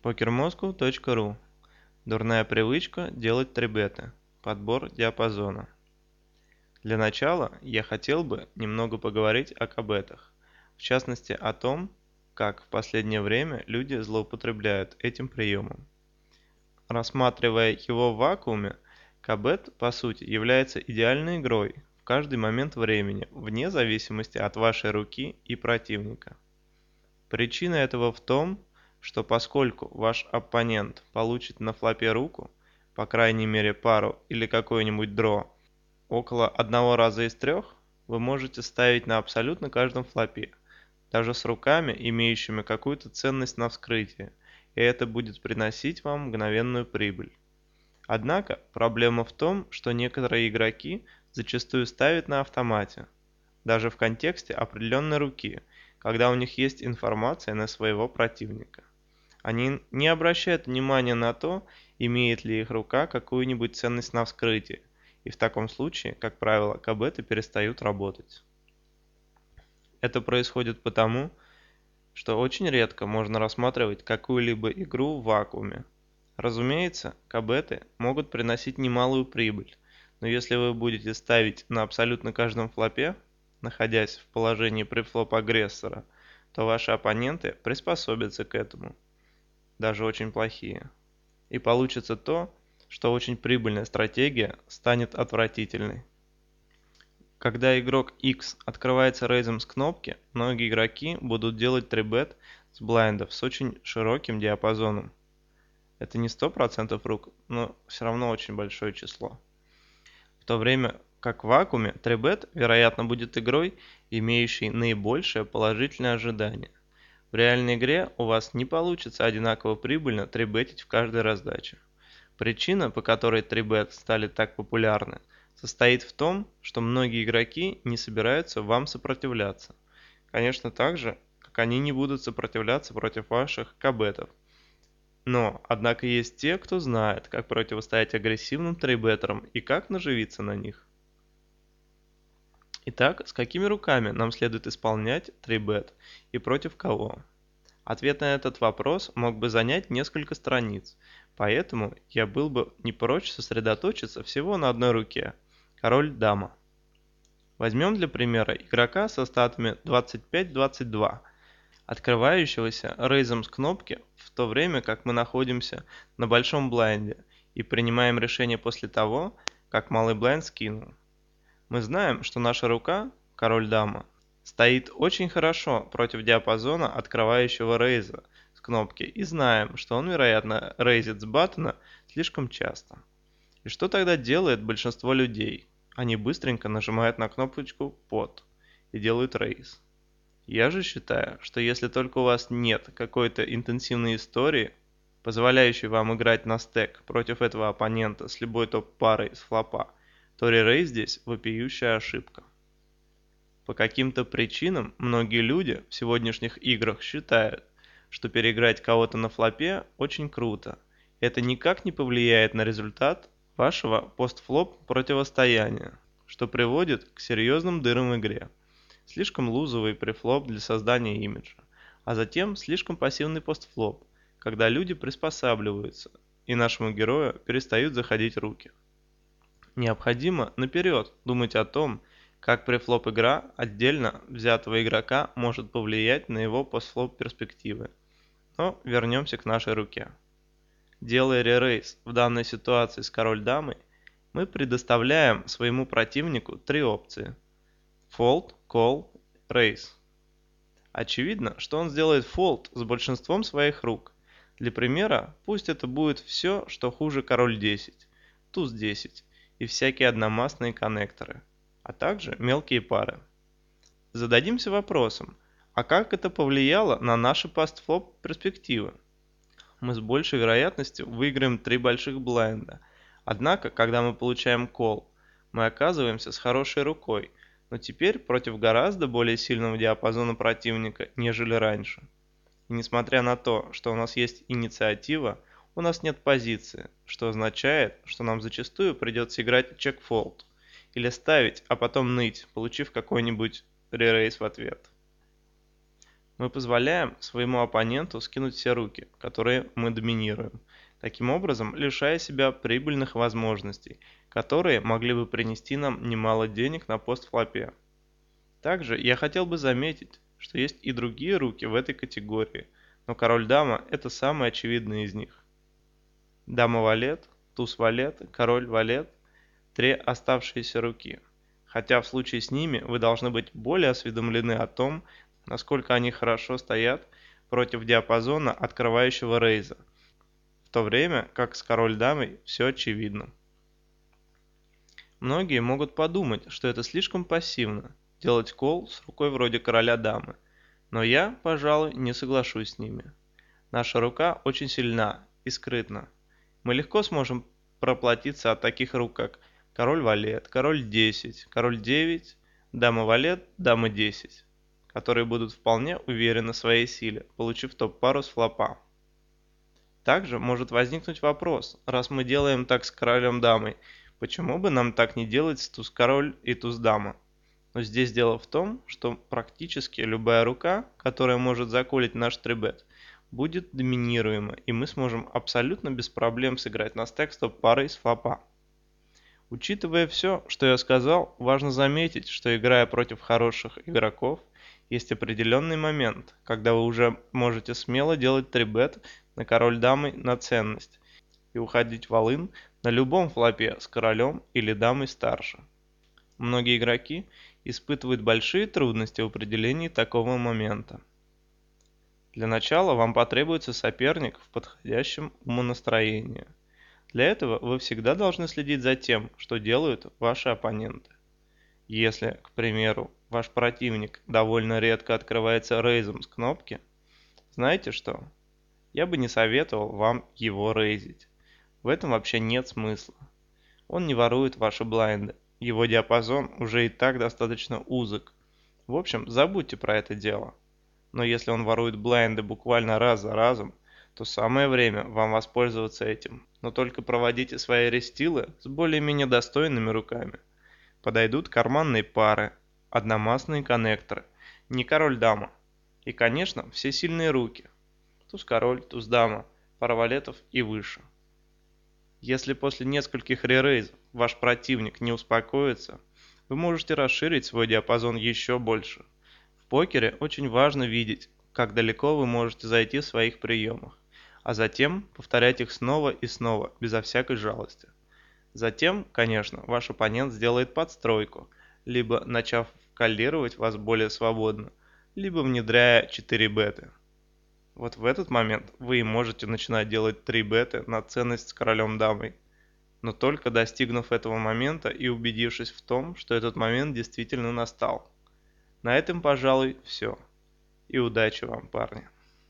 pokermoscow.ru. Дурная привычка делать трибеты. Подбор диапазона. Для начала я хотел бы немного поговорить о кабетах, в частности о том, как в последнее время люди злоупотребляют этим приемом. Рассматривая его в вакууме, кабет по сути является идеальной игрой в каждый момент времени, вне зависимости от вашей руки и противника. Причина этого в том, что поскольку ваш оппонент получит на флопе руку, по крайней мере пару или какой-нибудь дро, около одного раза из трех, вы можете ставить на абсолютно каждом флопе, даже с руками, имеющими какую-то ценность на вскрытие, и это будет приносить вам мгновенную прибыль. Однако проблема в том, что некоторые игроки зачастую ставят на автомате, даже в контексте определенной руки, когда у них есть информация на своего противника. Они не обращают внимания на то, имеет ли их рука какую-нибудь ценность на вскрытие, и в таком случае, как правило, кабеты перестают работать. Это происходит потому, что очень редко можно рассматривать какую-либо игру в вакууме. Разумеется, кабеты могут приносить немалую прибыль, но если вы будете ставить на абсолютно каждом флопе, находясь в положении префлоп агрессора, то ваши оппоненты приспособятся к этому, даже очень плохие. И получится то, что очень прибыльная стратегия станет отвратительной. Когда игрок X открывается рейзом с кнопки, многие игроки будут делать 3-бет с блайндов с очень широким диапазоном. Это не 100% рук, но все равно очень большое число. В то время как в вакууме 3-бет, вероятно, будет игрой, имеющей наибольшее положительное ожидание. В реальной игре у вас не получится одинаково прибыльно 3-бетить в каждой раздаче. Причина, по которой 3-бет стали так популярны, состоит в том, что многие игроки не собираются вам сопротивляться. Конечно, так же, как они не будут сопротивляться против ваших кабетов. Но, однако есть те, кто знает, как противостоять агрессивным 3-беттерам и как наживиться на них. Итак, с какими руками нам следует исполнять 3-бет и против кого? Ответ на этот вопрос мог бы занять несколько страниц, поэтому я был бы не прочь сосредоточиться всего на одной руке – король-дама. Возьмем для примера игрока со статами 25-22, открывающегося рейзом с кнопки, в то время как мы находимся на большом блайнде и принимаем решение после того, как малый блайнд скинул. Мы знаем, что наша рука, король-дама, стоит очень хорошо против диапазона открывающего рейза с кнопки и знаем, что он, вероятно, рейзит с баттона слишком часто. И что тогда делает большинство людей? Они быстренько нажимают на кнопочку «Под» и делают рейз. Я же считаю, что если только у вас нет какой-то интенсивной истории, позволяющей вам играть на стек против этого оппонента с любой топ-парой с флопа, то ререйз здесь вопиющая ошибка. По каким-то причинам многие люди в сегодняшних играх считают, что переиграть кого-то на флопе очень круто. Это никак не повлияет на результат вашего постфлоп противостояния, что приводит к серьезным дырам в игре. Слишком лузовый префлоп для создания имиджа, а затем слишком пассивный постфлоп, когда люди приспосабливаются, и нашему герою перестают заходить руки. Необходимо наперед думать о том, как префлоп игра отдельно взятого игрока может повлиять на его постфлоп перспективы. Но вернемся к нашей руке. Делая ререйз в данной ситуации с король-дамой, мы предоставляем своему противнику три опции: fold, call, raise. Очевидно, что он сделает fold с большинством своих рук. Для примера, пусть это будет все, что хуже король 10, туз 10 и всякие одномастные коннекторы, а также мелкие пары. Зададимся вопросом, а как это повлияло на наши постфлоп перспективы? Мы с большей вероятностью выиграем 3 больших блайнда, однако, когда мы получаем call, мы оказываемся с хорошей рукой, но теперь против гораздо более сильного диапазона противника, нежели раньше. И несмотря на то, что у нас есть инициатива, у нас нет позиции, что означает, что нам зачастую придется играть чек-фолд или ставить, а потом ныть, получив какой-нибудь ререйз в ответ. Мы позволяем своему оппоненту скинуть все руки, которые мы доминируем, таким образом лишая себя прибыльных возможностей, которые могли бы принести нам немало денег на постфлопе. Также я хотел бы заметить, что есть и другие руки в этой категории, но король-дама – это самый очевидный из них. Дама-валет, туз-валет, король-валет – три оставшиеся руки, хотя в случае с ними вы должны быть более осведомлены о том, насколько они хорошо стоят против диапазона открывающего рейза, в то время как с король-дамой все очевидно. Многие могут подумать, что это слишком пассивно – делать кол с рукой вроде короля-дамы, но я, пожалуй, не соглашусь с ними. Наша рука очень сильна и скрытна. Мы легко сможем проплатиться от таких рук, как король-валет, король-10, король-9, дама-валет, дама-10, которые будут вполне уверены в своей силе, получив топ-пару с флопа. Также может возникнуть вопрос, раз мы делаем так с королем-дамой, почему бы нам так не делать с туз-король и туз-дама? Но здесь дело в том, что практически любая рука, которая может заколить наш трибет, будет доминируема, и мы сможем абсолютно без проблем сыграть на стек с топ-парой с флопа. Учитывая все, что я сказал, важно заметить, что играя против хороших игроков, есть определенный момент, когда вы уже можете смело делать 3-бет на король-дамой на ценность и уходить в all-in на любом флопе с королем или дамой старше. Многие игроки испытывают большие трудности в определении такого момента. Для начала вам потребуется соперник в подходящем умонастроении. Для этого вы всегда должны следить за тем, что делают ваши оппоненты. Если, к примеру, ваш противник довольно редко открывается рейзом с кнопки, знаете что? Я бы не советовал вам его рейзить. В этом вообще нет смысла. Он не ворует ваши блайнды. Его диапазон уже и так достаточно узок. В общем, забудьте про это дело. Но если он ворует блайнды буквально раз за разом, то самое время вам воспользоваться этим. Но только проводите свои рестилы с более-менее достойными руками. Подойдут карманные пары, одномастные коннекторы, не король-дама. И, конечно, все сильные руки. Туз-король, туз-дама, пара валетов и выше. Если после нескольких ререйзов ваш противник не успокоится, вы можете расширить свой диапазон еще больше. В покере очень важно видеть, как далеко вы можете зайти в своих приемах, а затем повторять их снова и снова, безо всякой жалости. Затем, конечно, ваш оппонент сделает подстройку, либо начав коллировать вас более свободно, либо внедряя 4 беты. Вот в этот момент вы и можете начинать делать 3 беты на ценность с королем-дамой, но только достигнув этого момента и убедившись в том, что этот момент действительно настал. На этом, пожалуй, все. И удачи вам, парни.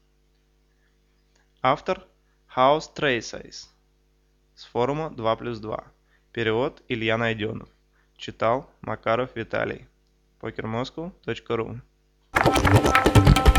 Автор House Traceis с форума 2+2. Перевод Илья Найденов. Читал Макаров Виталий. pokermoscow.ru